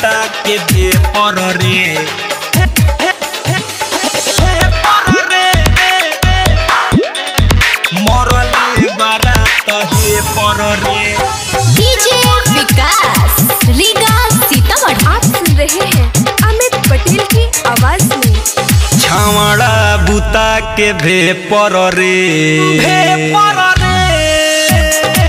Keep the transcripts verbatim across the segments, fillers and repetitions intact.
बुता के दे पर रे मरले बारात हे पर रे। डीजे विकास रीगा सीतामढ़ी। आप सुन रहे हैं अमित पटेल की आवाज में। छावड़ा बुता के भे पर रे भे पर रे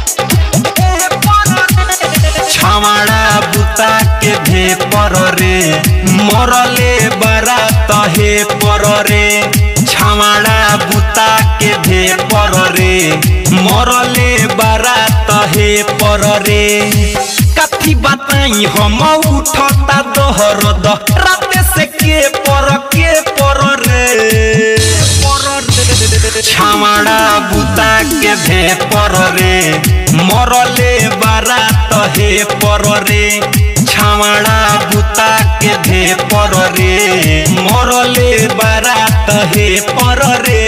छावड़ा बुता के भे पर रे मरले बारात हे पर रे छावड़ा बुता के भे पर रे मरले बारात हे पर रे। कथी बताई हम उठता दोहर द रात से के पर के पर रे छावड़ा बुता के भे पर रे मरले बारात हे पर रे छावड़ा बुता के भे पर रे मरले बारात हे पर रे।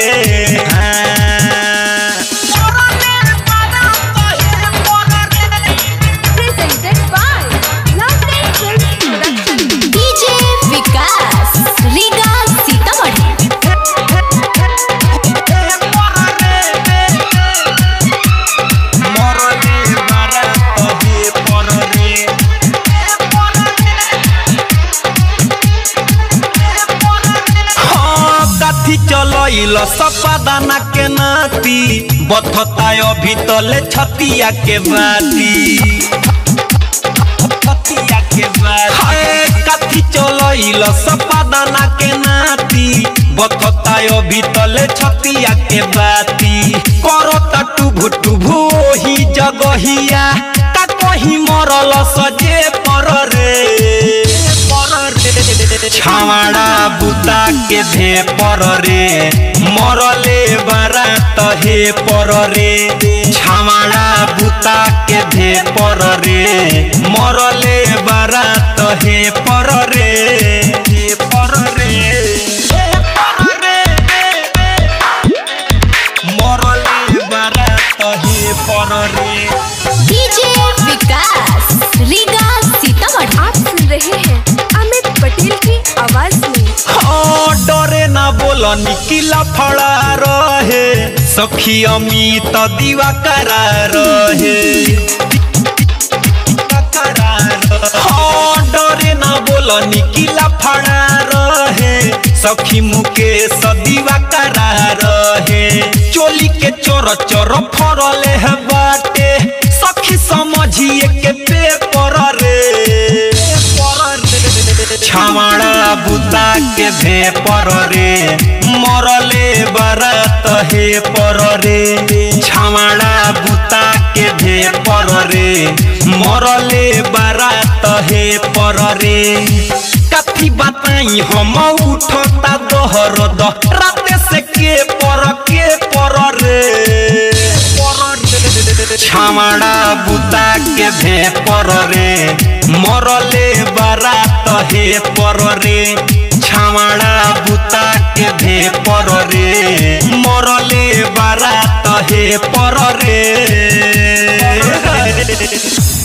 चलो सपादाना के नाती बथता अभी तले छतिया के बाती छतिया के बाती कथी चलो सपादाना के नाती बथता अभी तले छतिया के बाती करो टुभु टुभु ही जगहिया का कहीं मरल सजे पर रे छावड़ा बुता के भे पर रे मरले बारात हे पर रे छावड़ा बुता के भे पर रे मरले बारात हे पर रे हे पर रे मरले बारात हे पर रे। डीजे विकास रीगा सीतामढ़ी। आप सुन रहे हैं अमित पटेल की आवाज में। हाँ डरे ना बोला निकिला फड़ा रहे सखी अमित दीवा करा रहे हाँ डरे ना बोला निकिला फड़ा रहे सखी मुकेश दीवा करा रहे चोली के चोर चोर फरले है बाटे सखी समझिए के पेपर रे छावड़ा बुता के भे पर रे मरले बारात हे पर रे छावड़ा बुता के भे पर रे मरले बारात हे पर रे। कथी बताई हम उठता दोहर द रात से के पर के पर रे छावड़ा बुता के भे पर रे मरले बारात हे पर रे छावड़ा बुता के भे पर रे मरले बारात हे पर रे।